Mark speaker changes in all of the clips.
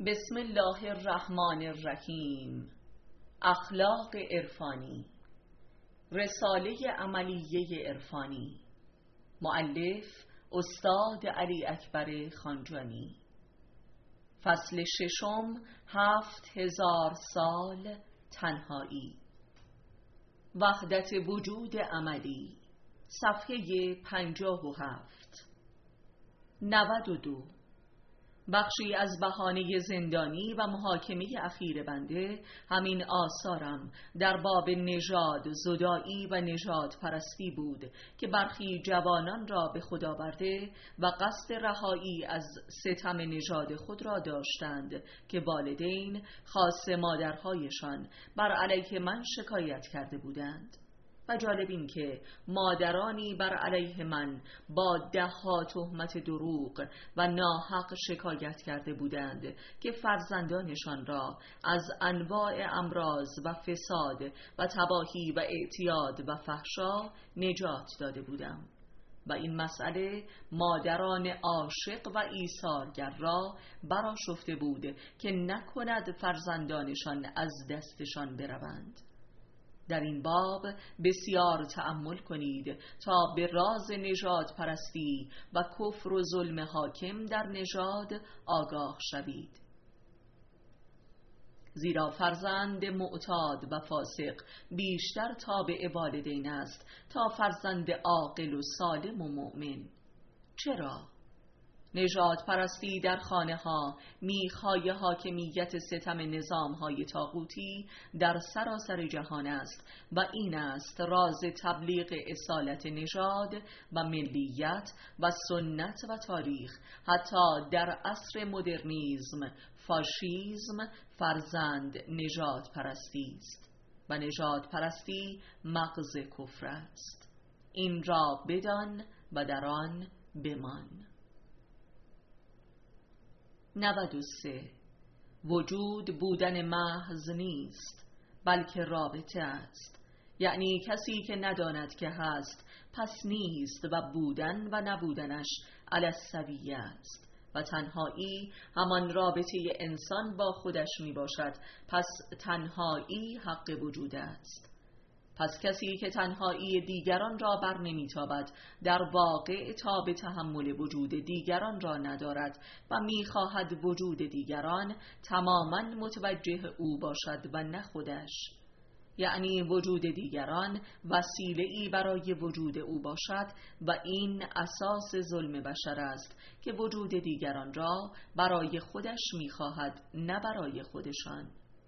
Speaker 1: بسم الله الرحمن الرحیم. اخلاق عرفانی، رساله عملیه عرفانی، مؤلف استاد علی اکبر خانجانی. فصل ششم، 7000 سال تنهایی. وحدت وجود عملی، صفحه 57. 92. بخشی از بهانه زندانی و محاکمه اخیر بنده همین آثارم در باب نژاد زدایی و نژاد پرستی بود که برخی جوانان را به خود آورده و قصد رهایی از ستم نژاد خود را داشتند که والدین خاص مادرهایشان بر علیه من شکایت کرده بودند. و جالب این که مادرانی بر علیه من با 10 تهمت دروغ و ناحق شکایت کرده بودند که فرزندانشان را از انواع امراض و فساد و تباهی و اعتیاد و فحشا نجات داده بودم. و این مسئله مادران عاشق و ایثارگر را برآشفته بود که نکند فرزندانشان از دستشان بروند. در این باب بسیار تأمل کنید تا به راز نژاد پرستی و کفر و ظلم حاکم در نژاد آگاه شوید. زیرا فرزند معتاد و فاسق بیشتر تابع والدین است تا فرزند عاقل و سالم و مؤمن. چرا؟ نژاد پرستی در خانه ها میخای حاکمیت ستم نظام های طاغوتی در سراسر جهان است و این است راز تبلیغ اصالت نژاد و ملیت و سنت و تاریخ. حتی در عصر مدرنیسم فاشیسم فرزند نژاد پرستی است و نژاد پرستی مغز کفر است. این را بدان و در آن بمان. 93. وجود بودن محض نیست بلکه رابطه است. یعنی کسی که نداند که هست پس نیست و بودن و نبودنش علی السویه است و تنهایی همان رابطه انسان با خودش می باشد. پس تنهایی حق وجود است. پس کسی که تنهایی دیگران را بر نمیتابد در واقع تاب تحمل وجود دیگران را ندارد و میخواهد وجود دیگران تماما متوجه او باشد و نه خودش. یعنی وجود دیگران وسیله‌ای برای وجود او باشد و این اساس ظلم بشر است که وجود دیگران را برای خودش میخواهد نه برای خودشان.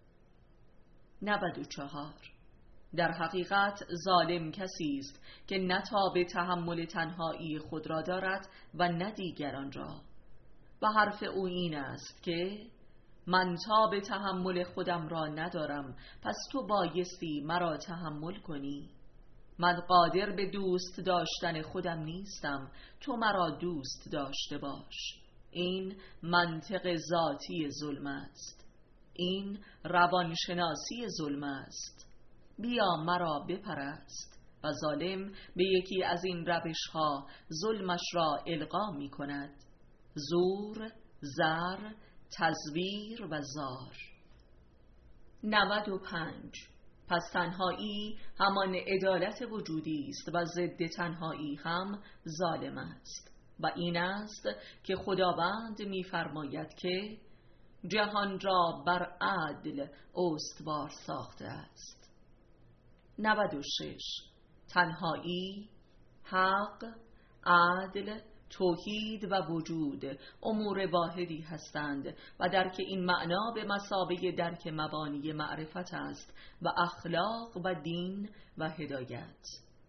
Speaker 1: 94. در حقیقت ظالم کسی است که نه تاب تحمل تنهایی خود را دارد و نه دیگران را. و حرف او این است که من تاب تحمل خودم را ندارم پس تو بایستی مرا تحمل کنی. من قادر به دوست داشتن خودم نیستم، تو مرا دوست داشته باش. این منطق ذاتی ظلم است. این روانشناسی ظلم است. بیا مرا بپرست. و ظالم به یکی از این روش‌ها ظلمش را القا می کند: زور، زر، تزویر و زار. 95. پس تنهایی همان عدالت وجودی است و ضد تنهایی هم ظالم است. و این است که خداوند می‌فرماید که جهان را بر عدل استوار ساخته است. 96. تنهایی، حق، عدل، توحید و وجود امور واحدی هستند و درک این معنا به مثابه درک مبانی معرفت است و اخلاق و دین و هدایت.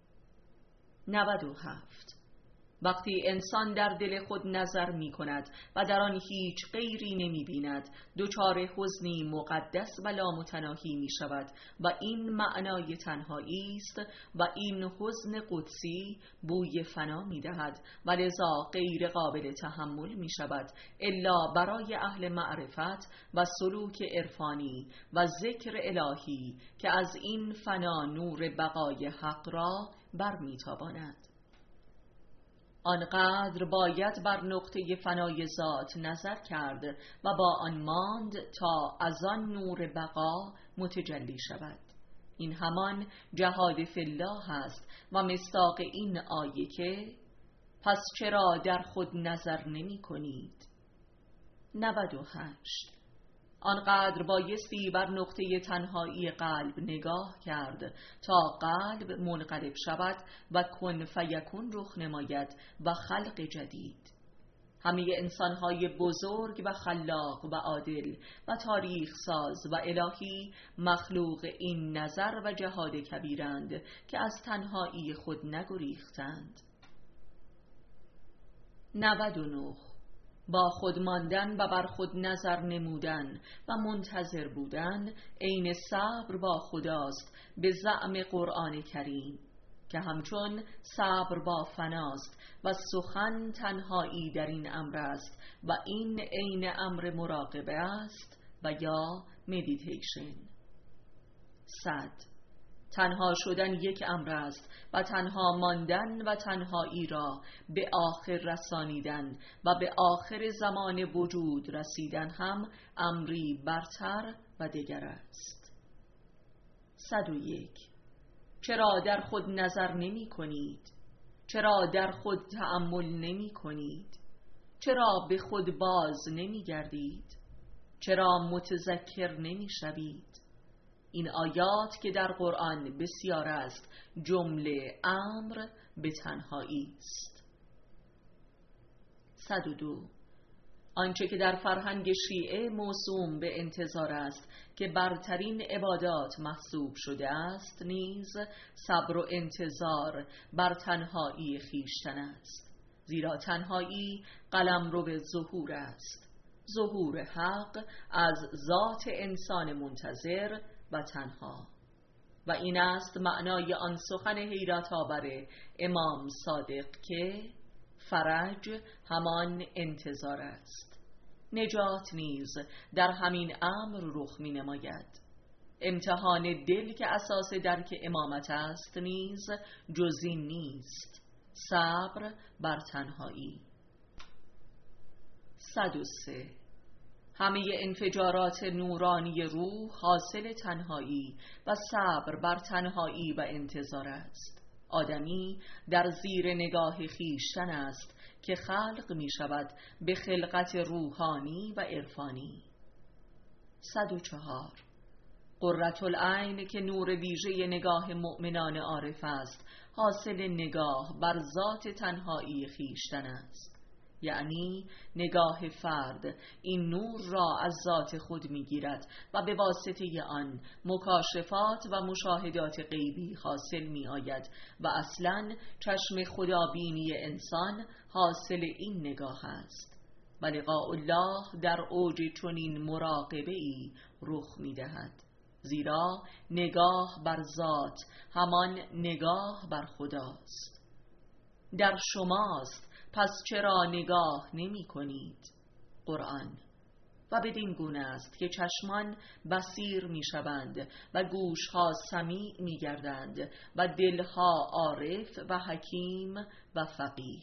Speaker 1: 97. وقتی انسان در دل خود نظر می کند و در آن هیچ غیری نمی بیند دچار حزنی مقدس و لامتناهی می شود و این معنای تنهایی است و این حزن قدسی بوی فنا می دهد و لذا غیر قابل تحمل می شود الا برای اهل معرفت و سلوک عرفانی و ذکر الهی که از این فنا نور بقای حق را بر می تاباند. آنقدر باید بر نقطه فنای ذات نظر کرد و با آن ماند تا از آن نور بقا متجلی شود. این همان جهاد فی الله است و مصداق این آیه که پس چرا در خود نظر نمی کنید؟ 98. آنقدر بایستی بر نقطه تنهایی قلب نگاه کرد تا قلب منقلب شود و کن فیکون رخ نماید و خلق جدید. همه انسانهای بزرگ و خلاق و عادل و تاریخ ساز و الهی مخلوق این نظر و جهاد کبیرند که از تنهایی خود نگریختند. 99. با خود ماندن و بر خود نظر نمودن و منتظر بودن عین صبر با خداست به زعم قرآن کریم که همچون صبر با فناست و سخن تنهایی در این امر است و این عین امر مراقبه است و یا مدیتیشن. 100. تنها شدن یک امر است و تنها ماندن و تنهایی را به آخر رسانیدن و به آخر زمان وجود رسیدن هم امری برتر و دگر است. 101. چرا در خود نظر نمی کنید؟ چرا در خود تأمل نمی کنید؟ چرا به خود باز نمی گردید؟ چرا متذکر نمی شوید؟ این آیات که در قرآن بسیار است جمله امر به تنهایی است. 102. آنچه که در فرهنگ شیعه موسوم به انتظار است که برترین عبادات محسوب شده است نیز صبر و انتظار بر تنهایی خویشتن است، زیرا تنهایی قلمرو به ظهور است، ظهور حق از ذات انسان منتظر و تنها. و این است معنای آن سخن حیرت آور امام صادق که فرج همان انتظار است، نجات نیز در همین امر رخ می نماید. امتحان دل که اساس درک امامت است نیز جز این نیست، صبر بر تنهایی. 103. همه انفجارات نورانی روح حاصل تنهایی و صبر بر تنهایی و انتظار است. آدمی در زیر نگاه خویشتن است که خلق می شود به خلقت روحانی و عرفانی. 104. قرة العین که نور ویژه نگاه مؤمنان عارف است حاصل نگاه بر ذات تنهایی خویشتن است، یعنی نگاه فرد این نور را از ذات خود میگیرد و به واسطه آن مکاشفات و مشاهدات غیبی حاصل می آید و اصلاً چشم خدابینی انسان حاصل این نگاه است و لقاء الله در اوج چنین مراقبه‌ای رخ می دهد، زیرا نگاه بر ذات همان نگاه بر خداست. در شماست، پس چرا نگاه نمی کنید؟ قرآن. و بدین گونه است که چشمان بصیر می شوند و گوشها سمیع می گردند و دلها عارف و حکیم و فقیه.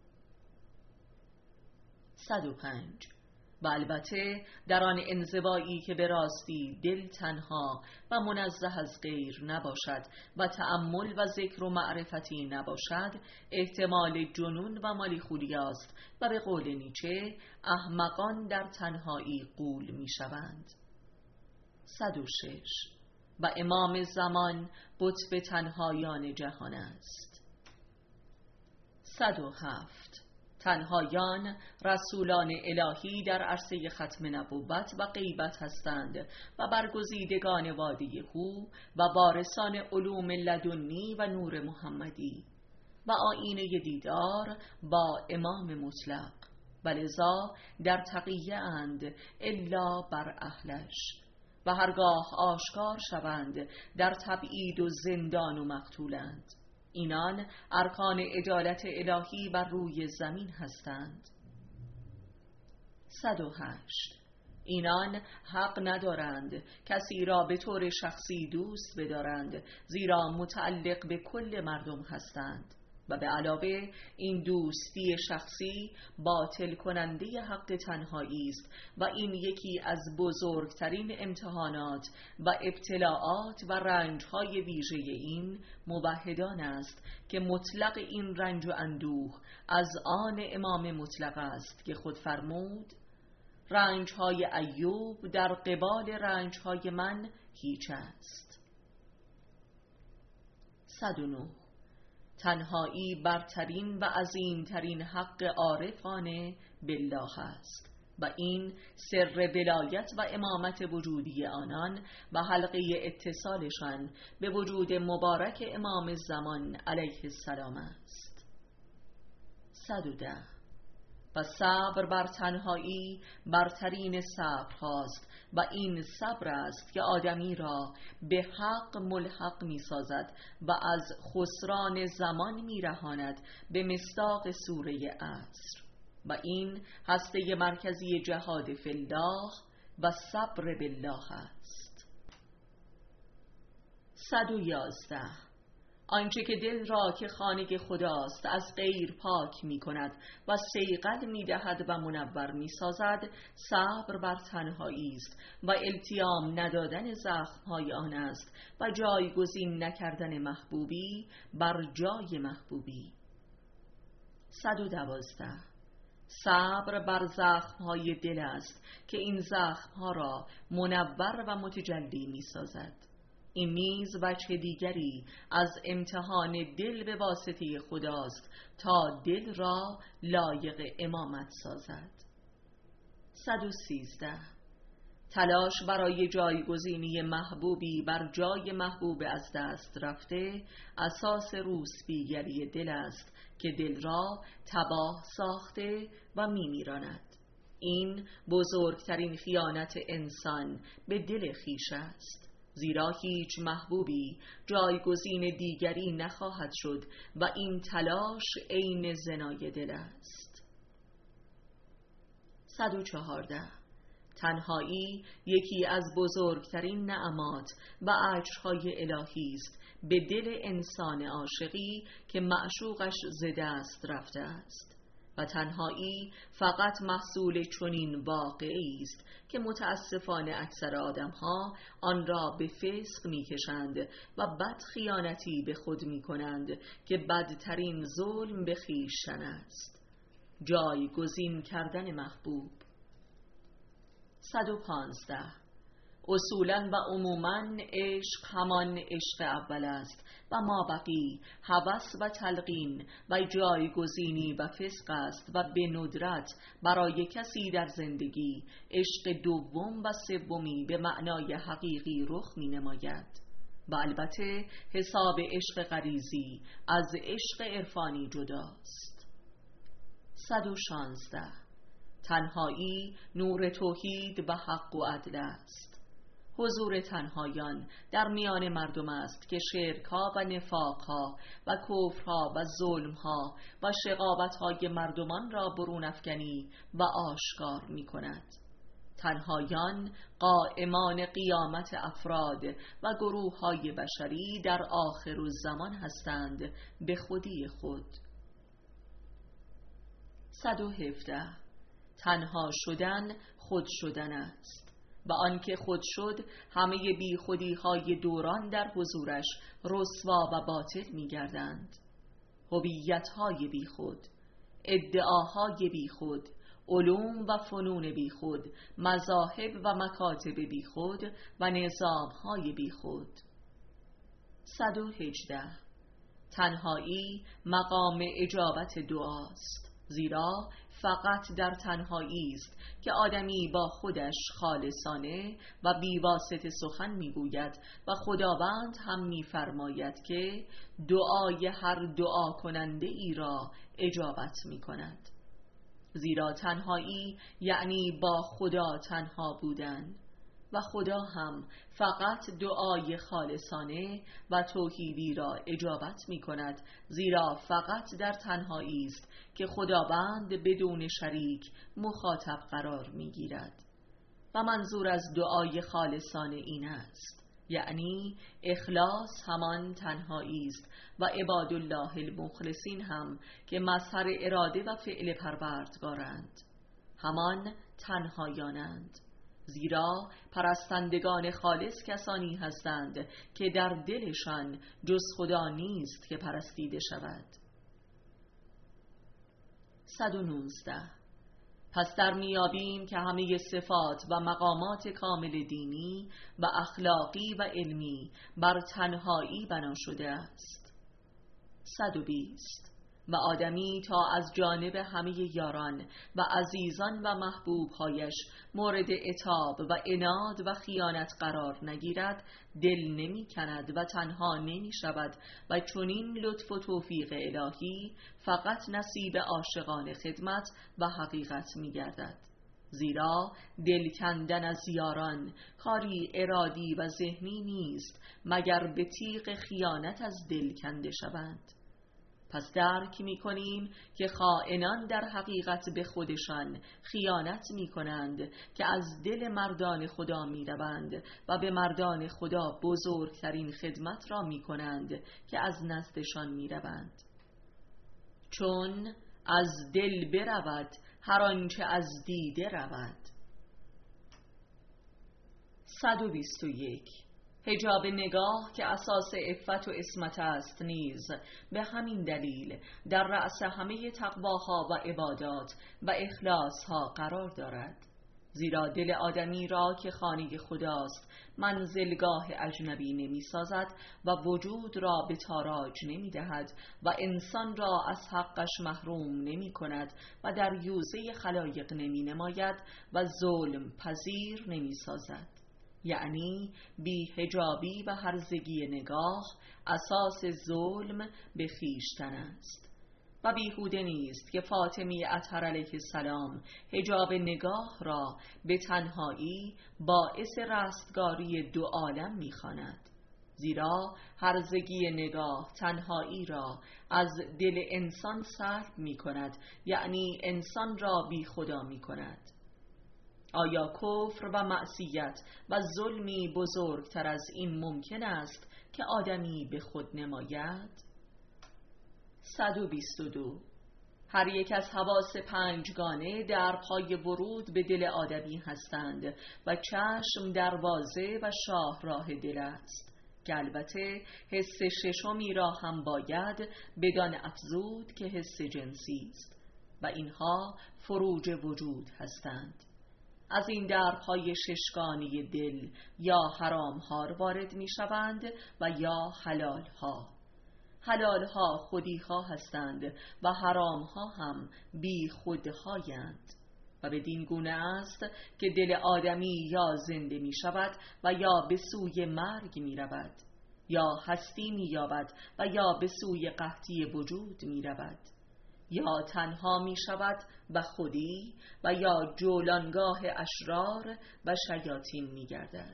Speaker 1: 105. و البته در آن انزوایی که به راستی دل تنها و منزه از غیر نباشد و تأمل و ذکر و معرفتی نباشد احتمال جنون و مالیخولی است و به قول نیچه احمقان در تنهایی غول می شوند. 106. و امام زمان قطب تنهایان جهان است. 107. تنهایان رسولان الهی در عرصه ختم نبوت و غیبت هستند و برگزیدگان وادی هو و وارثان علوم لدنی و نور محمدی و آیینه دیدار با امام مطلق، ولذا در تقیه اند الا بر اهلش و هرگاه آشکار شوند در تبعید و زندان و مقتولند. اینان ارکان عدالت الهی بر روی زمین هستند. 108. اینان حق ندارند کسی را به طور شخصی دوست بدارند، زیرا متعلق به کل مردم هستند و به علاوه این دوستی شخصی باطل کننده حق تنهایی است و این یکی از بزرگترین امتحانات و ابتلاعات و رنج‌های ویژه این موحدان است که مطلق این رنج و اندوه از آن امام مطلق است که خود فرمود: رنج‌های ایوب در قبال رنج‌های من هیچ است. 109. تنهایی برترین و عظیمترین حق عارفانه بالله است و این سر ولایت و امامت وجودی آنان و حلقه اتصالشان به وجود مبارک امام زمان علیه السلام است. 110. و صبر بر تنهایی برترین صبر هاست و این صبر است که آدمی را به حق ملحق می سازد و از خسران زمان می رهاند به مصداق سوره عصر و این هسته مرکزی جهاد فی الله و صبر بالله است. 111. آنچه که دل را که خانه خداست از غیر پاک می کند و صیقل می دهد و منور می سازد صبر بر تنهایی است و التیام ندادن زخمهای آن است و جایگزین نکردن محبوبی بر جای محبوبی. 112. صبر بر زخمهای دل است که این زخمها را منور و متجلی می سازد. این نیز وجه دیگری از امتحان دل به واسطه خداست تا دل را لایق امامت سازد. 113. تلاش برای جایگزینی محبوبی بر جای محبوب از دست رفته اساس روسپیگری دل است که دل را تباه ساخته و میمیراند. این بزرگترین خیانت انسان به دل خویش است، زیرا هیچ محبوبی جایگزین دیگری نخواهد شد و این تلاش عین زنای دل است. 114. تنهایی یکی از بزرگترین نعمات و اجرهای الهی است به دل انسان عاشقی که معشوقش ز دست رفته است و تنهایی فقط محصول چنین واقعی است که متاسفانه اکثر آدم‌ها آن را به فسق می‌کشند و بد خیانتی به خود می‌کنند که بدترین ظلم به خویشتن است: جایگزین کردن محبوب. 115. اصولاً و عموماً عشق همان عشق اول است و مابقی هوس و تلقین و جایگزینی و فسق است و به ندرت برای کسی در زندگی عشق دوم و سومی به معنای حقیقی رخ می نماید و البته حساب عشق غریزی از عشق عرفانی جداست. 116. تنهایی نور توحید و حق و عدل است. حضور تنهایان در میان مردم است که شرک‌ها و نفاق‌ها و کفرها و ظلم‌ها و شقاوت‌های مردمان را برون افکنی و آشکار می‌کند. تنهایان قائمان قیامت افراد و گروه‌های بشری در آخرالزمان هستند به خودی خود. 117. تنها شدن خود شدن است و آنکه خود شد همه بی خودی های دوران در حضورش رسوا و باطل می گردند. هویت های بی خود، ادعاهای بی خود، علوم و فنون بی خود، مذاهب و مکاتب بی خود و نظام های بی خود. 118. تنهایی مقام اجابت دعاست، زیرا فقط در تنهایی است که آدمی با خودش خالصانه و بیواسطه سخن میگوید و خداوند هم میفرماید که دعای هر دعا کننده ای را اجابت میکند. زیرا تنهایی یعنی با خدا تنها بودن و خدا هم فقط دعای خالصانه و توحیدی را اجابت می کند، زیرا فقط در تنهایی است که خداوند بدون شریک مخاطب قرار می گیرد و منظور از دعای خالصانه این است: یعنی اخلاص همان تنهایی است و عباد الله المخلصین هم که مظهر اراده و فعل پروردگارند همان تنهایانند، زیرا پرستندگان خالص کسانی هستند که در دلشان جز خدا نیست که پرستیده شود. 119. پس در میابیم که همه صفات و مقامات کامل دینی و اخلاقی و علمی بر تنهایی بنا شده است. 120. و آدمی تا از جانب همه یاران و عزیزان و محبوبهایش مورد عتاب و عناد و خیانت قرار نگیرد دل نمی کند و تنها نمی شود و چنین لطف و توفیق الهی فقط نصیب عاشقان خدمت و حقیقت می گردد، زیرا دل کندن از یاران کاری ارادی و ذهنی نیست مگر به تیغ خیانت از دل کنده شوند. پس درک می کنیم که خائنان در حقیقت به خودشان خیانت می کنند که از دل مردان خدا می روند و به مردان خدا بزرگترین خدمت را می کنند که از نزدشان می روند. چون از دل برود هر آنچه از دیده رود. 121. حجاب نگاه که اساس عفت و عصمت است نیز به همین دلیل در رأس همه تقواها و عبادات و اخلاصها قرار دارد، زیرا دل آدمی را که خانه خداست منزلگاه اجنبی نمی سازد و وجود را به تاراج نمی دهد و انسان را از حقش محروم نمی کند و در یوزه خلایق نمی نماید و ظلم پذیر نمی سازد. یعنی بی حجابی و هرزگی نگاه اساس ظلم به خویشتن است و بیهوده نیست که فاطمی اطهر علیه السلام حجاب نگاه را به تنهایی باعث رستگاری دو عالم می‌خواند، زیرا هرزگی نگاه تنهایی را از دل انسان سلب می‌کند، یعنی انسان را بی خدا می‌کند. آیا کفر و معصیت و ظلمی بزرگتر از این ممکن است که آدمی به خود نماید؟ 122. هر یک از حواس پنجگانه در پای ورود به دل آدمی هستند و چشم دروازه و شاهراه دل است که البته حس ششمی را هم باید بدان افزود که حس جنسی است و اینها فروج وجود هستند. از این درپای ششگانی دل یا حرام‌ها وارد می‌شوند و یا حلال‌ها. حلال‌ها خودی‌ها هستند و حرام‌ها هم بی خودهایند و بدین گونه است که دل آدمی یا زنده می‌شود و یا به سوی مرگ می‌رود، یا هستی می‌یابد و یا به سوی قحطی وجود می‌رود، یا تنها می شود و خودی و یا جولانگاه اشرار و شیاطین می گردد.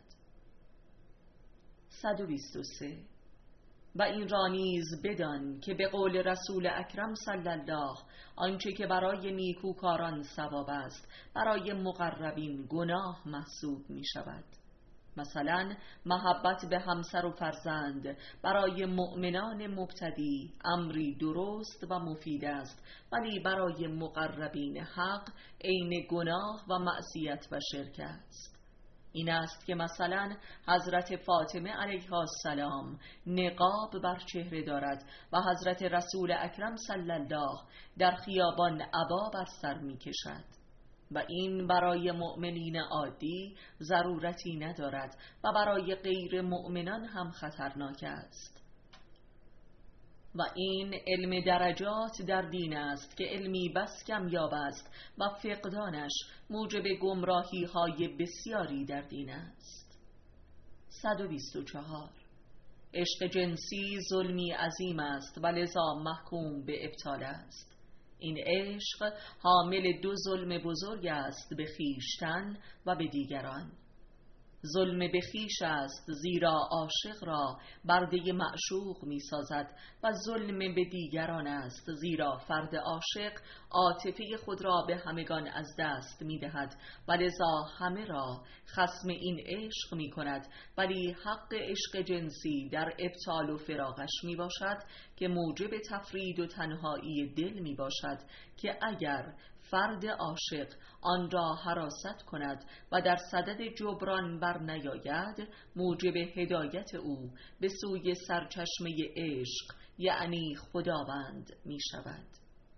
Speaker 1: 123. و این را نیز بدان که به قول رسول اکرم صلی الله آنچه که برای نیکوکاران ثواب است برای مقربین گناه محسوب می شود. مثلا محبت به همسر و فرزند برای مؤمنان مبتدی امری درست و مفید است، ولی برای مقربین حق عین گناه و معصیت و شرک است. این است که مثلا حضرت فاطمه علیها السلام نقاب بر چهره دارد و حضرت رسول اکرم صلی الله در خیابان عبا بر سر می کشد و این برای مؤمنین عادی ضرورتی ندارد و برای غیر مؤمنان هم خطرناک است. و این علم درجات در دین است که علمی بس کمیاب است و فقدانش موجب گمراهی های بسیاری در دین است. 124. عشق جنسی ظلمی عظیم است و لذا محکوم به ابطال است. این عشق حامل دو ظلم بزرگ است به خویشتن و به دیگران. ظلم به خویش است، زیرا عاشق را برده معشوق می سازد و ظلم به دیگران است، زیرا فرد عاشق عاطفه خود را به همگان از دست می دهد و لذا همه را خصم این عشق می کند. ولی حق عشق جنسی در ابطال و فراقش می باشد که موجب تفرید و تنهایی دل می باشد، که اگر فرد عاشق آن را هراست کند و در صدد جبران بر نیاید، موجب هدایت او به سوی سرچشمه عشق یعنی خداوند می شود.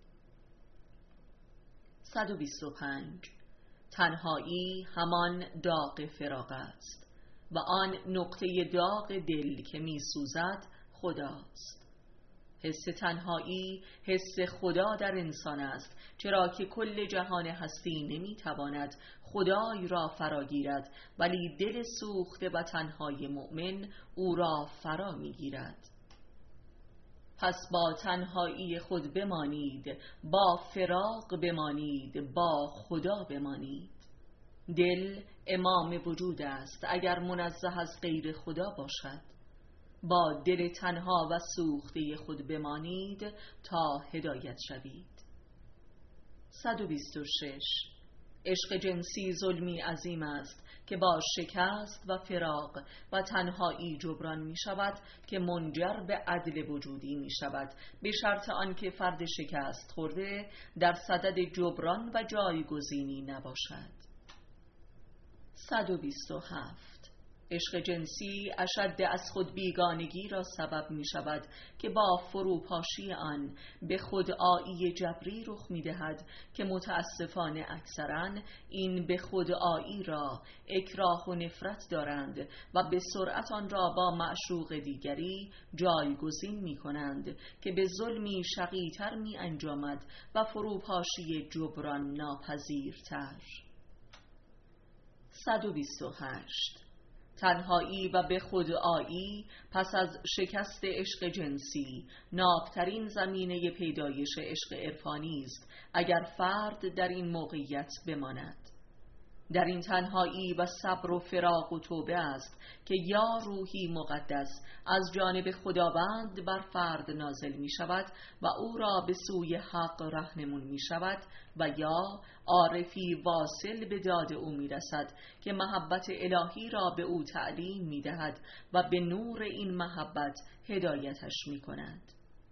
Speaker 1: 125. تنهایی همان داغ فراق است و آن نقطه داغ دل که می سوزد خداست. حس تنهایی حس خدا در انسان است، چرا که کل جهان هستی نمیتواند خدای را فراگیرد، ولی دل سوخته و تنهای مؤمن او را فرا میگیرد. پس با تنهایی خود بمانید، با فراق بمانید، با خدا بمانید. دل امام وجود است اگر منزه از غیر خدا باشد. با دل تنها و سوخته خود بمانید تا هدایت شوید. 126. عشق جنسی ظلمی عظیم است که با شکست و فراق و تنهایی جبران می شود، که منجر به عدل وجودی می شود، به شرط آنکه فرد شکست خورده در صدد جبران و جایگزینی نباشد. 127. عشق جنسی اشد از خود بیگانگی را سبب می شود که با فروپاشی آن به خودآیی جبری رخ می دهد، که متاسفانه اکثرا این به خودآیی را اکراه و نفرت دارند و به سرعت آن را با معشوق دیگری جایگزین می کنند که به ظلمی شقی‌تر می انجامد و فروپاشی جبران ناپذیرتر. 128. تنهایی و به خودآیی پس از شکست عشق جنسی ناکترین زمینه پیدایش عشق عرفانی است اگر فرد در این موقعیت بماند. در این تنهایی و صبر و فراق و توبه است که یا روحی مقدس از جانب خداوند بر فرد نازل می شود و او را به سوی حق راهنمون می شود، و یا عارفی واصل به داد او می رسد که محبت الهی را به او تعلیم می دهد و به نور این محبت هدایتش می کند.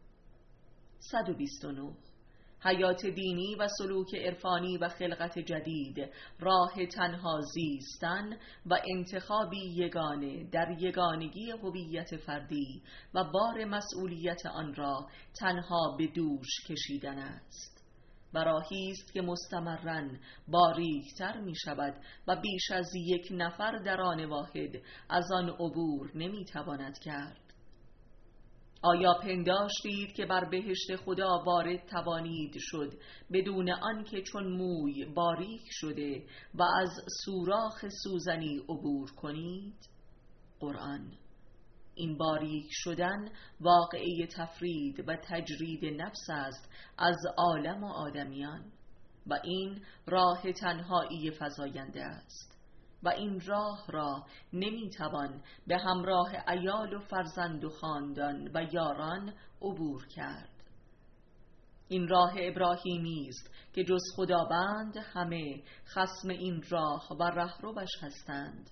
Speaker 1: 129. حیات دینی و سلوک عرفانی و خلقت جدید راه تنها زیستن و انتخابی یگانه در یگانگی هویت فردی و بار مسئولیت آن را تنها به دوش کشیدن است، و راهی است که مستمراً باریکتر می شود و بیش از یک نفر در آن واحد از آن عبور نمی تواند کرد. آیا پنداشتید که بر بهشت خدا وارد توانید شد بدون آنکه چون موی باریک شده و از سوراخ سوزنی عبور کنید؟ قرآن. این باریک شدن واقعه تفرید و تجرید نفس است از عالم و آدمیان، و این راه تنهایی فزاینده است، و این راه را نمیتوان به همراه عیال و فرزند و خاندان و یاران عبور کرد. این راه ابراهیمی است که جز خداوند همه خصم این راه و رهروش هستند.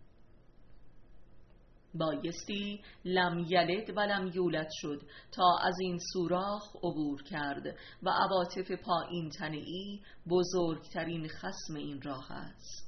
Speaker 1: بایستی لم یلد و لم یولد شد تا از این سوراخ عبور کرد، و عواطف پایین تنه‌ای بزرگترین خصم این راه است.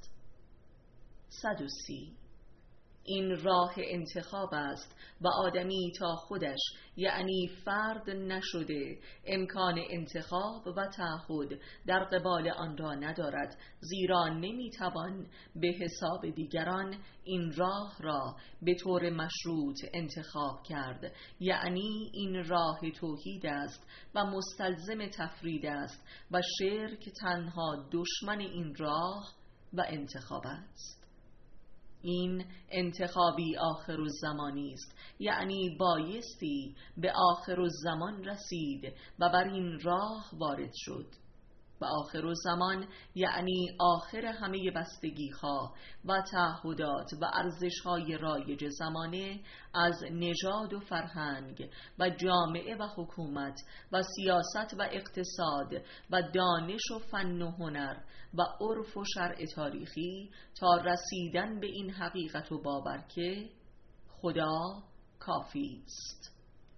Speaker 1: 130. این راه انتخاب است و آدمی تا خودش یعنی فرد نشده امکان انتخاب و تعهد در قبال آن را ندارد، زیرا نمیتوان به حساب دیگران این راه را به طور مشروط انتخاب کرد، یعنی این راه توحید است و مستلزم تفرید است و شرک تنها دشمن این راه و انتخاب است. این انتخابی آخر الزمانی است، یعنی بایستی به آخر الزمان رسید و بر این راه وارد شد. و آخر زمان یعنی آخر همه بستگی‌ها و تعهدات و ارزش‌های رایج زمانه از نژاد و فرهنگ و جامعه و حکومت و سیاست و اقتصاد و دانش و فن و هنر و عرف و شرع تاریخی تا رسیدن به این حقیقت و باور که خدا کافی است.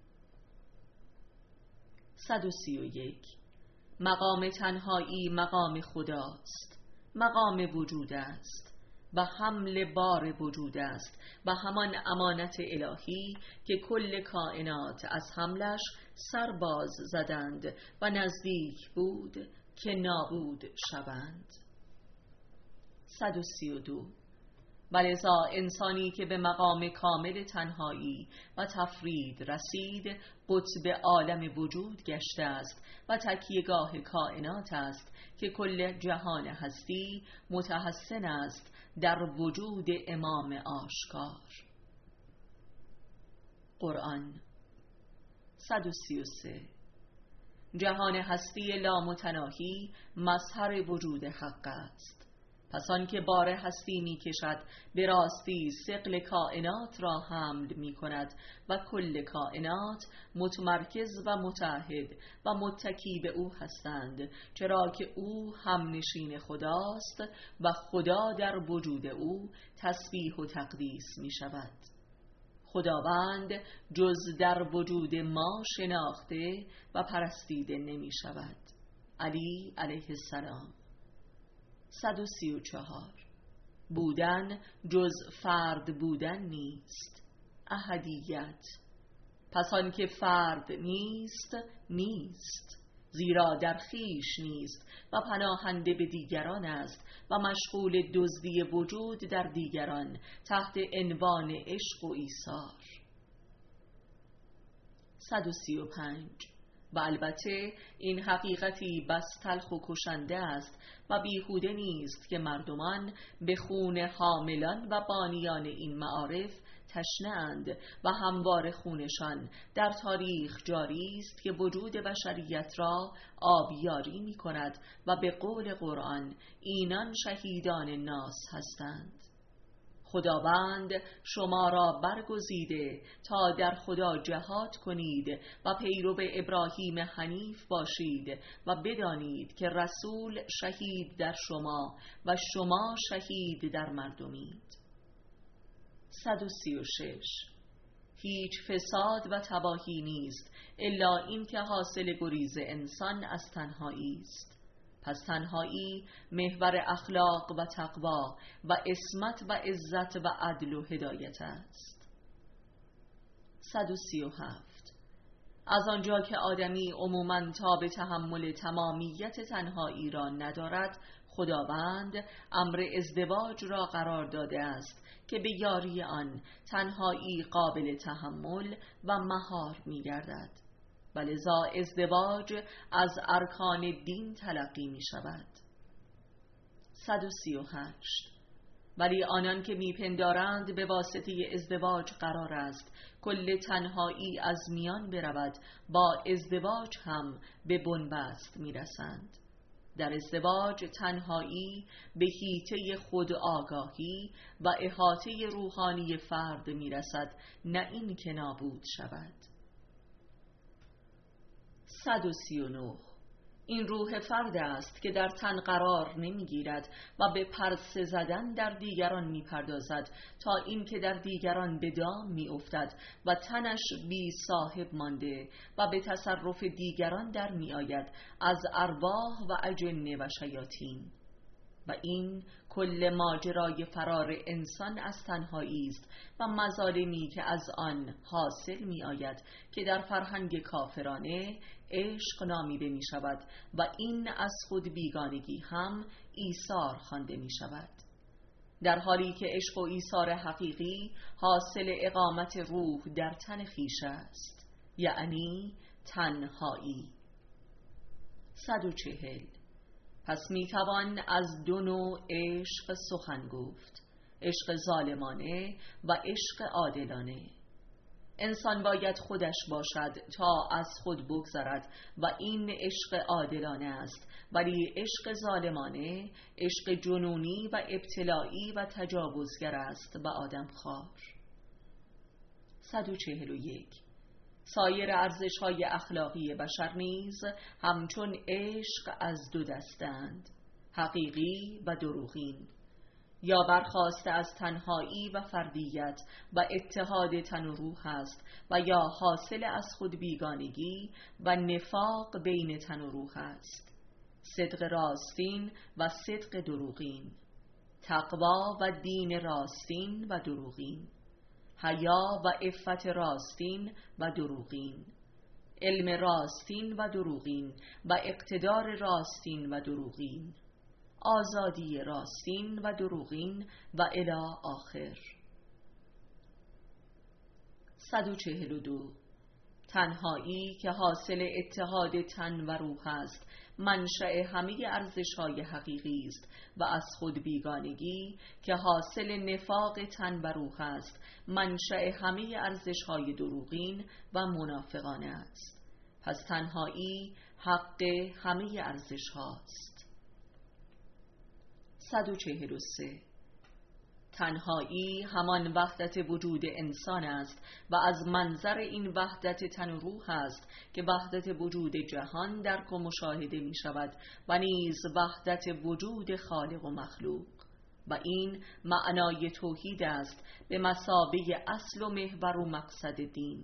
Speaker 1: 131. مقام تنهایی مقام خداست، مقام وجود است و حمل بار وجود است و همان امانت الهی که کل کائنات از حملش سرباز زدند و نزدیک بود که نابود شوند. 132. ولذا انسانی که به مقام کامل تنهایی و تفرید رسید قطب عالم وجود گشته است و تکیه‌گاه کائنات است که کل جهان هستی متحسن است در وجود امام آشکار. قرآن. 133. جهان هستی لامتناهی مظهر وجود حق است. پس آن که بار هستی می کشد به راستی ثقل کائنات را حمل می کند و کل کائنات متمرکز و متحد و متکی به او هستند، چرا که او همنشین خداست و خدا در وجود او تسبیح و تقدیس می شود. خداوند جز در وجود ما شناخته و پرستیده نمی شود. علی علیه السلام. 134. بودن جز فرد بودن نیست، احدیت. پس آن که فرد نیست نیست، زیرا در خویش نیست و پناهنده به دیگران است و مشغول دزدی وجود در دیگران تحت عنوان عشق و ایثار. 135. و البته این حقیقتی بس تلخ و کشنده است و بیهوده نیست که مردمان به خون حاملان و بانیان این معارف تشنه‌اند و هموار خونشان در تاریخ جاری است که وجود بشریت را آبیاری می کند و به قول قرآن اینان شهیدان ناس هستند. خداوند شما را برگزیده تا در خدا جهاد کنید و پیرو ابراهیم حنیف باشید و بدانید که رسول شهید در شما و شما شهید در مردمید. 136. هیچ فساد و تباهی نیست الا این که حاصل گریز انسان از تنهایی است. پس تنهایی محور اخلاق و تقوا و عصمت و عزت و عدل و هدایت است. 137. از آنجا که آدمی عموماً تاب تحمل تمامیت تنهایی را ندارد، خداوند امر ازدواج را قرار داده است که به یاری آن تنهایی قابل تحمل و مهار می گردد. ولذا ازدواج از ارکان دین تلقی می شود. 138. ولی آنان که میپندارند به واسطه ازدواج قرار است کل تنهایی از میان برود، با ازدواج هم به بنبست میرسند. در ازدواج تنهایی به حیطه خود آگاهی و احاطه روحانی فرد میرسد، نه این که نابود شود. 139. این روح فرد است که در تن قرار نمیگیرد و به پرسه زدن در دیگران میپردازد تا این که در دیگران به دام میافتد و تنش بی صاحب مانده و به تصرف دیگران در میآید از ارواح و اجنه و شیاطین. و این کل ماجرای فرار انسان از تنهایی است و مظالمی که از آن حاصل می آید که در فرهنگ کافرانه عشق نامیده می شود و این از خود بیگانگی هم ایثار خوانده می شود، در حالی که عشق و ایثار حقیقی حاصل اقامت روح در تن خویش است، یعنی تنهایی. 140. پس میتوان از دو نوع عشق سخن گفت: عشق ظالمانه و عشق عادلانه. انسان باید خودش باشد تا از خود بگذرد و این عشق عادلانه است، ولی عشق ظالمانه، عشق جنونی و ابتلایی و تجاوزگر است و آدمخوار. 141. سایر ارزش‌های اخلاقی بشر نیز همچون عشق از دو دستند: حقیقی و دروغین. یا برخاسته از تنهایی و فردیت و اتحاد تن و روح است و یا حاصل از خود بیگانگی و نفاق بین تن و روح است. صدق راستین و صدق دروغین، تقوا و دین راستین و دروغین، حیا و عفت راستین و دروغین، علم راستین و دروغین و اقتدار راستین و دروغین، آزادی راستین و دروغین و الی آخر. 142. تنهایی که حاصل اتحاد تن و روح است منشأ همه ارزش‌های حقیقی است و از خود بیگانگی که حاصل نفاق تن و روح است منشأ همه ارزش‌های دروغین و منافقانه است. پس تنهایی حق همه ارزش‌هاست. 143. تنهایی همان وحدت وجود انسان است و از منظر این وحدت تن و روح است که وحدت وجود جهان درک و مشاهده می شود و نیز وحدت وجود خالق و مخلوق، و این معنای توحید است به مثابه اصل و محور و مقصد دین.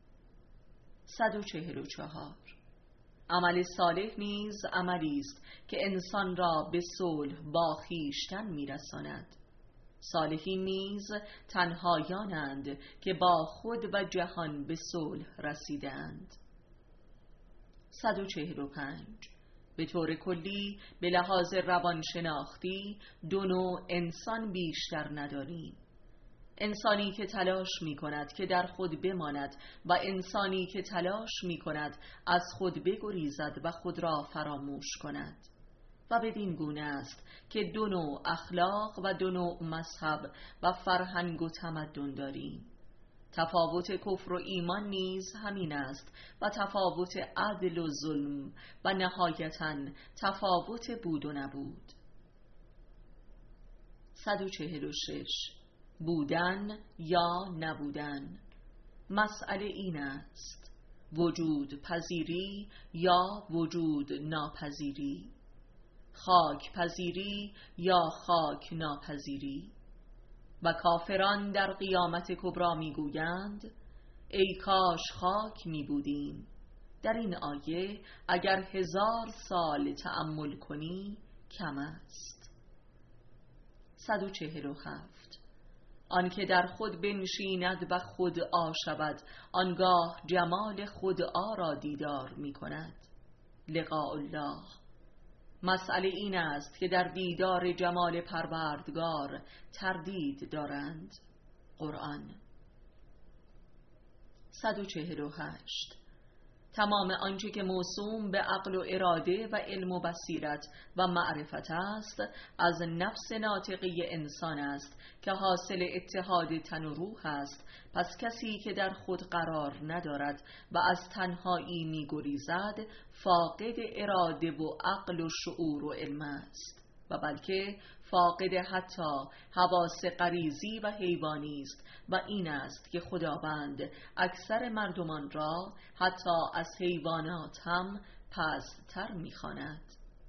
Speaker 1: 144. عمل صالح نیز عملی است که انسان را به صلح با خویشتن می‌رساند. صالحین نیز تنهایانند که با خود و جهان به صلح رسیدند. 145. به طور کلی به لحاظ روانشناختی دو نوع انسان بیشتر نداریم: انسانی که تلاش می کند که در خود بماند و انسانی که تلاش می کند از خود بگریزد و خود را فراموش کند. و بدین گونه است که دو نوع اخلاق و دو نوع مذهب و فرهنگ و تمدن داریم. تفاوت کفر و ایمان نیز همین است و تفاوت عدل و ظلم و نهایتاً تفاوت بود و نبود. 146. بودن یا نبودن. مسئله این است: وجود پذیری یا وجود ناپذیری، خاک پذیری یا خاک ناپذیری. و کافران در قیامت کبری میگویند: ای کاش خاک می بودیم. در این آیه اگر 1000 سال تأمل کنی کم است. 147. آنکه در خود بنشیند و خود آ شود آنگاه جمال خود آ را دیدار می کند. لقاء الله. مسئله این است که در دیدار جمال پروردگار تردید دارند. قرآن. 148. تمام آنچه که موسوم به عقل و اراده و علم و بصیرت و معرفت است از نفس ناطقی انسان است که حاصل اتحاد تن و روح است. پس کسی که در خود قرار ندارد و از تنهایی می‌گریزد فاقد اراده و عقل و شعور و علم است، و بلکه فاقد حتی حواس غریزی و حیوانی است، و این است که خداوند اکثر مردمان را حتی از حیوانات هم پست‌تر می‌خواند.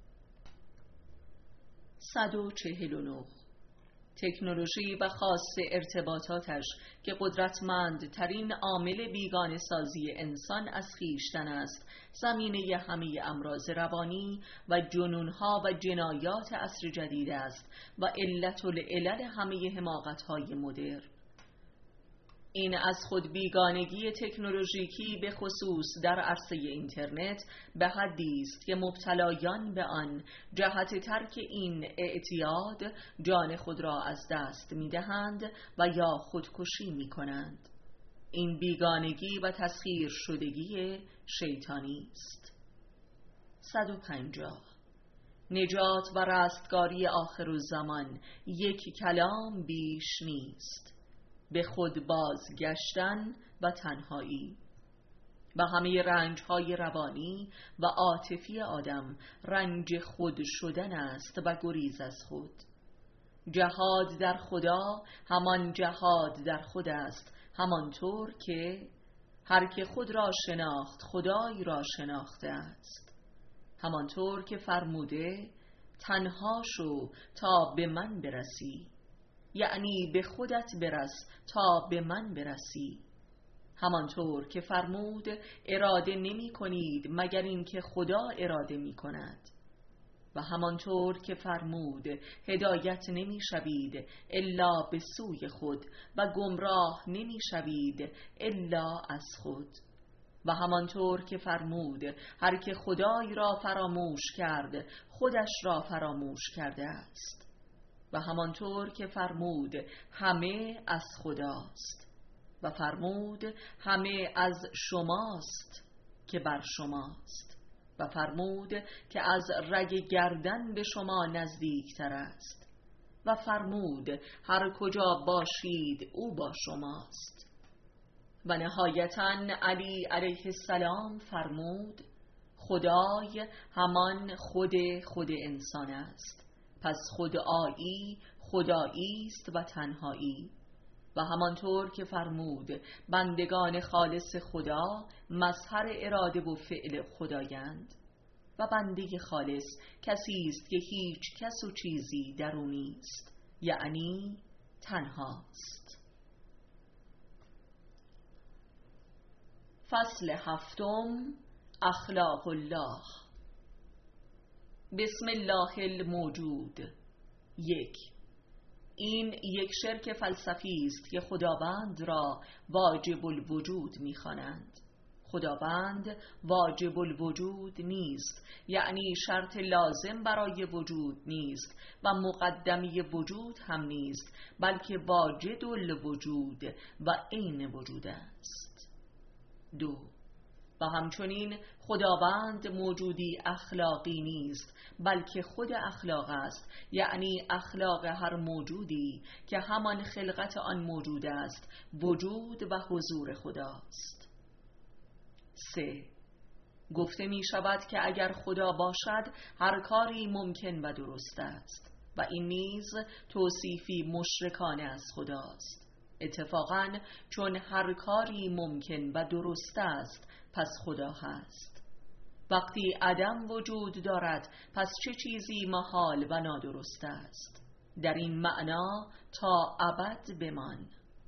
Speaker 1: 149. تکنولوژی و خاص ارتباطاتش که قدرتمندترین عامل بیگانه سازی انسان از خویشتن است، زمینه همه امراض روانی و جنونها و جنایات عصر جدید است و علت العلل همه حماقت‌های مدرن. این از خود بیگانگی تکنولوژیکی به خصوص در عرصه اینترنت به حدی است که مبتلایان به آن جهت ترک این اعتیاد جان خود را از دست می‌دهند و یا خودکشی می‌کنند. این بیگانگی و تسخیر شدگی شیطانی است. 150. نجات و رستگاری آخرالزمان یک کلام بیش نیست: به خود بازگشتن و تنهایی. و همه رنج‌های روانی و عاطفی آدم رنج خود شدن است و گریز از خود. جهاد در خدا همان جهاد در خود است، همانطور که هر که خود را شناخت خدای را شناخته است. همانطور که فرموده تنها شو تا به من برسی، یعنی به خودت برس تا به من برسی. همانطور که فرمود اراده نمی کنید مگر اینکه خدا اراده می کند. و همانطور که فرمود هدایت نمی شوید الا به سوی خود و گمراه نمی شوید الا از خود. و همانطور که فرمود هر که خدای را فراموش کرد خودش را فراموش کرده است. و همانطور که فرمود همه از خداست و فرمود همه از شماست که بر شماست و فرمود که از رگ گردن به شما نزدیکتر است و فرمود هر کجا باشید او با شماست. و نهایتاً علی علیه السلام فرمود خدای همان خود انسان است، پس خدایی خدایی است و تنهایی. و همانطور که فرمود بندگان خالص خدا مظهر اراده و فعل خدایند و بنده خالص کسی است که هیچ کس و چیزی در او نیست، یعنی تنهاست. فصل هفتم، اخلاق الله. بسم الله الموجود. 1. این یک شرک فلسفی است که خداوند را واجب الوجود می‌خوانند. خداوند واجب الوجود نیست، یعنی شرط لازم برای وجود نیست و مقدمی وجود هم نیست، بلکه واجد الوجود و عین وجود است. 2. و همچنین خداوند موجودی اخلاقی نیست، بلکه خود اخلاق است، یعنی اخلاق هر موجودی که همان خلقت آن موجود است، وجود و حضور خداست. 3. گفته می شود که اگر خدا باشد هر کاری ممکن و درست است و این نیز توصیفی مشرکانه از خداست. اتفاقاً چون هر کاری ممکن و درست است پس خدا هست. وقتی عدم وجود دارد پس چه چیزی محال و نادرست است؟ در این معنا تا ابد بمان.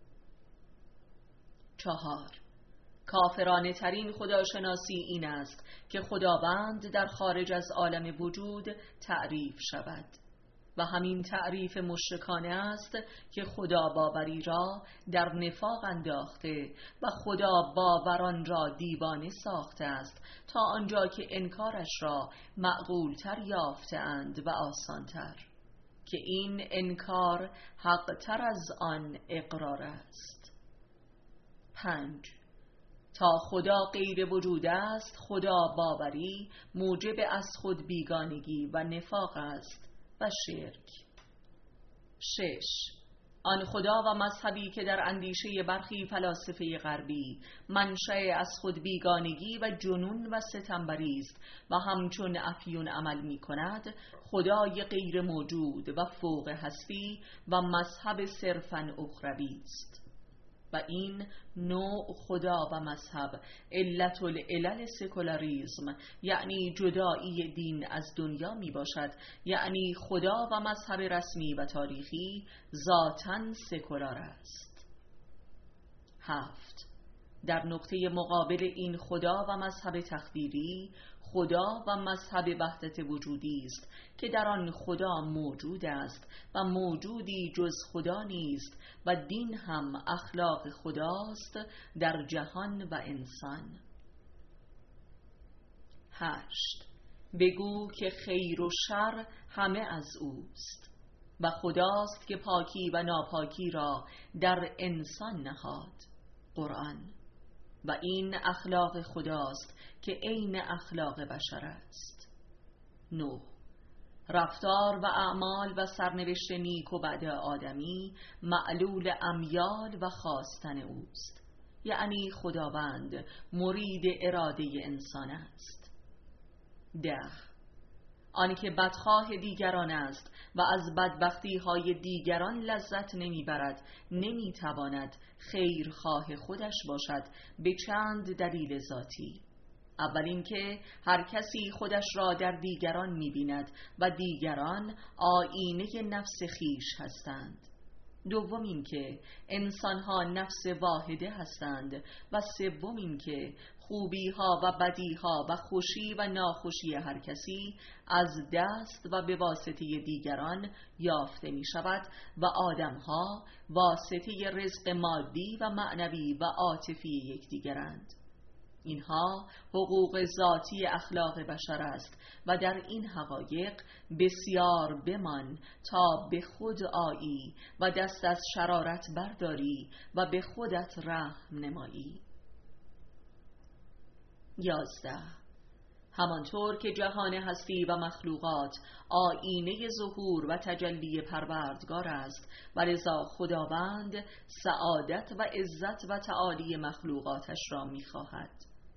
Speaker 1: 4. کافرانه ترین خداشناسی این است که خداوند در خارج از عالم وجود تعریف شود و همین تعریف مشرکانه است که خدا باوری را در نفاق انداخته و خدا باوران را دیوانه ساخته است تا آنجا که انکارش را معقولتر یافته اند و آسانتر، که این انکار حقتر از آن اقرار است. 5. تا خدا غیر وجود است خدا باوری موجب از خود بیگانگی و نفاق است و شرک. 6. آن خدا و مذهبی که در اندیشه برخی فلاسفه غربی منشأ از خود بیگانگی و جنون و ستمبری است و همچون افیون عمل می کند، خدای غیر موجود و فوق هستی و مذهب صرفاً اخروی است. و این نوع خدا و مذهب علت العلل سکولاریسم، یعنی جدایی دین از دنیا می باشد، یعنی خدا و مذهب رسمی و تاریخی ذاتاً سکولار است. 7. در نقطه مقابل این خدا و مذهب تخدیری، خدا و مذهب وحدت وجودی است که در آن خدا موجود است و موجودی جز خدا نیست و دین هم اخلاق خداست در جهان و انسان. 8. بگو که خیر و شر همه از اوست و خداست که پاکی و ناپاکی را در انسان نهاد. قرآن. و این اخلاق خداست که عین اخلاق بشر است. 9. رفتار و اعمال و سرنوشت نیک و بد آدمی معلول امیال و خواستن اوست، یعنی خداوند مرید اراده انسان است. 10. آنکه بدخواه دیگران است و از بدبختی های دیگران لذت نمیبرد نمیتواند خیرخواه خودش باشد به چند دلیل ذاتی. اول اینکه هر کسی خودش را در دیگران می‌بیند و دیگران آیینه نفس خیش هستند. دوم اینکه انسان‌ها نفس واحده هستند و سوم اینکه خوبی‌ها و بدی‌ها و خوشی و ناخوشی هر کسی از دست و به واسطه دیگران یافته می‌شود و آدم‌ها واسطه رزق مادی و معنوی و عاطفی یکدیگرند. اینها حقوق ذاتی اخلاق بشر است و در این حقایق بسیار بمان تا به خود آیی و دست از شرارت برداری و به خودت رحم نمایی. 11. همانطور که جهان هستی و مخلوقات آیینه ظهور و تجلی پروردگار است و لذا خداوند سعادت و عزت و تعالی مخلوقاتش را می‌خواهد.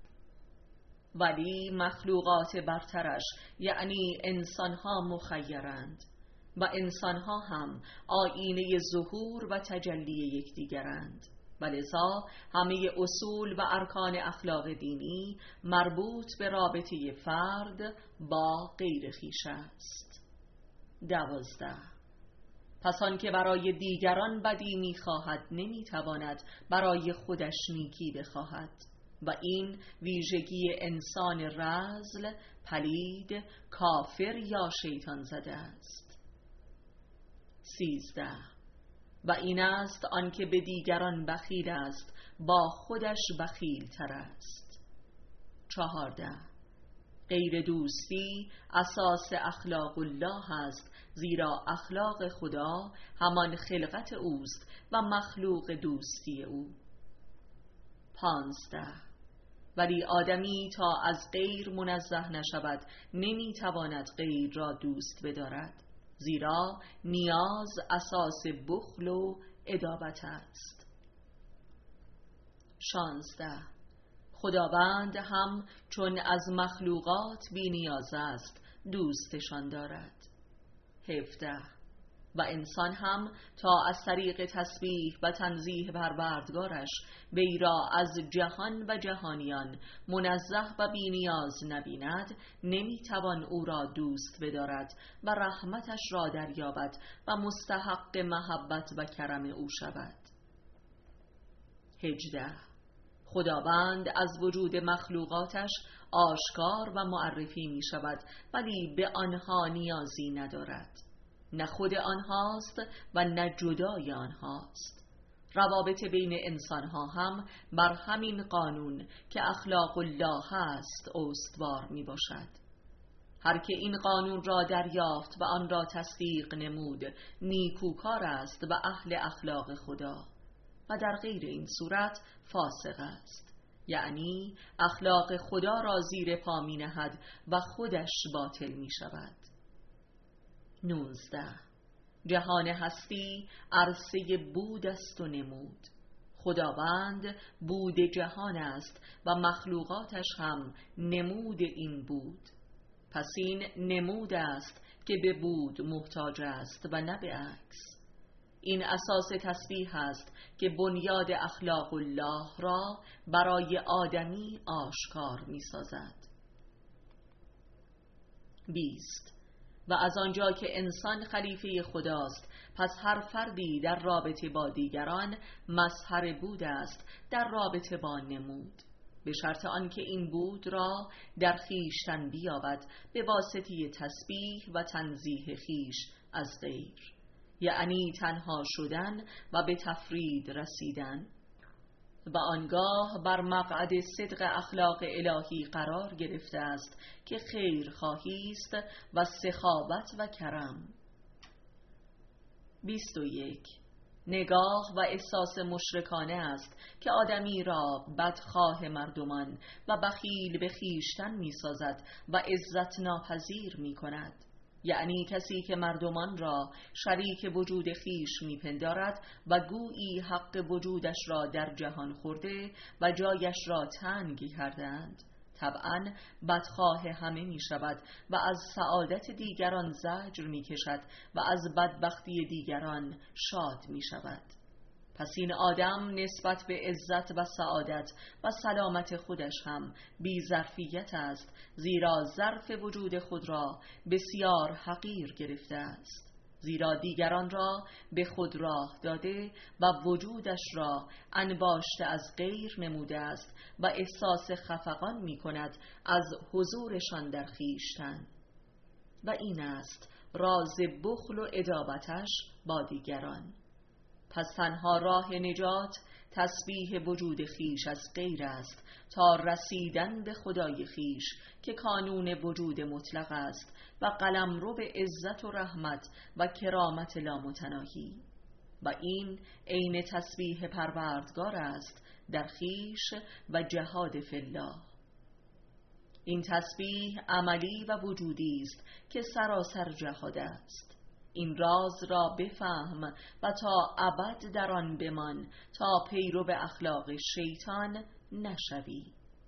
Speaker 1: ولی مخلوقات برترش یعنی انسانها مخیرند و انسانها هم آیینه ظهور و تجلی یکدیگرند و لذا همه اصول و ارکان اخلاق دینی مربوط به رابطه فرد با غیر خویش است. 12. پس آن که برای دیگران بدی می‌خواهد نمی‌تواند برای خودش نیکی بخواهد و این ویژگی انسان رذل، پلید، کافر یا شیطان زده است. 13. و این است آنکه به دیگران بخیل است با خودش بخیل تر است. 14. غیر دوستی اساس اخلاق الله است، زیرا اخلاق خدا همان خلقت اوست و مخلوق دوستی او. 15. ولی آدمی تا از غیر منزه نشود نمیتواند غیر را دوست بدارد، زیرا نیاز اساس بخل و عداوت است. 16. خداوند هم چون از مخلوقات بی نیاز است دوستشان دارد. 17. و انسان هم تا از طریق تسبیح و تنزیه پروردگارش وی را از جهان و جهانیان منزه و بی نیاز نبیند نمیتوان او را دوست بدارد و رحمتش را دریابد و مستحق محبت و کرم او شود. 18. خداوند از وجود مخلوقاتش آشکار و معرفی می شود ولی به آنها نیازی ندارد، نه خود آنهاست و نه جدای آنهاست. روابط بین انسانها هم بر همین قانون که اخلاق الله است استوار می باشد. هر که این قانون را دریافت و آن را تصدیق نمود نیکوکار است و اهل اخلاق خدا و در غیر این صورت فاسق است، یعنی اخلاق خدا را زیر پا می نهد و خودش باطل می شود. 19. جهان هستی عرصه بود است و نمود. خداوند بود جهان است و مخلوقاتش هم نمود این بود. پس این نمود است که به بود محتاج است و نه به عکس. این اساس تسبیح است که بنیاد اخلاق الله را برای آدمی آشکار می سازد. 20. و از آنجا که انسان خلیفه خداست پس هر فردی در رابطه با دیگران مظهر بود است در رابطه با نمود، به شرط آنکه این بود را در خویشتن بیابد به واسطه تسبیح و تنزیه خویش از غیر، یعنی تنها شدن و به تفرید رسیدن و آنگاه بر مقعد صدق اخلاق الهی قرار گرفته است که خیر خواهی است و سخاوت و کرم. 21. نگاه و احساس مشرکانه است که آدمی را بدخواه مردمان و بخیل به خویشتن می سازد و عزت ناپذیر می کند، یعنی کسی که مردمان را شریک وجود خیش میپندارد و گویی حق وجودش را در جهان خورده و جایش را تنگ کردند، طبعاً بدخواه همه می شود و از سعادت دیگران زجر می کشد و از بدبختی دیگران شاد می شود. پس این آدم نسبت به عزت و سعادت و سلامت خودش هم بی ظرفیت است، زیرا ظرف وجود خود را بسیار حقیر گرفته است، زیرا دیگران را به خود راه داده و وجودش را انباشته از غیر نموده است و احساس خفقان می کند از حضورشان در خویشتن. و این است راز بخل و عداوتش با دیگران. پس تنها راه نجات تسبیح وجود خیش از غیر است تا رسیدن به خدای خیش که کانون وجود مطلق است و قلمرو به عزت و رحمت و کرامت لامتناهی. و این عین تسبیح پروردگار است در خیش و جهاد فی الله. این تسبیح عملی و وجودی است که سراسر جهاد است. این راز را بفهم و تا ابد در آن بمان تا پیرو به اخلاق شیطان نشوی.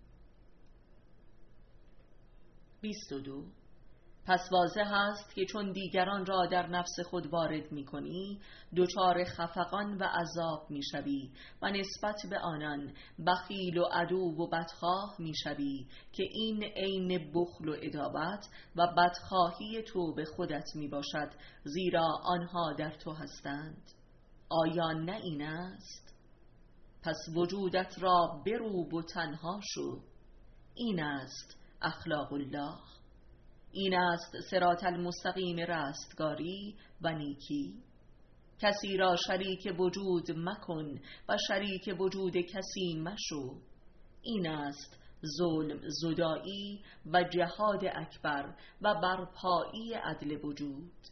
Speaker 1: 22. پس واضح است که چون دیگران را در نفس خود وارد می کنی دچار خفقان و عذاب می شوی و نسبت به آنان بخیل و عدو و بدخواه می شوی که این عین بخل و عداوت و بدخواهی تو به خودت می باشد، زیرا آنها در تو هستند. آیا نه این است؟ پس وجودت را بروب و تنها شو. این است اخلاق الله. این است صراط المستقیم رستگاری و نیکی. کسی را شریک وجود مکن و شریک وجود کسی مشو. این است ظلم زدایی و جهاد اکبر و برپایی عدل وجود.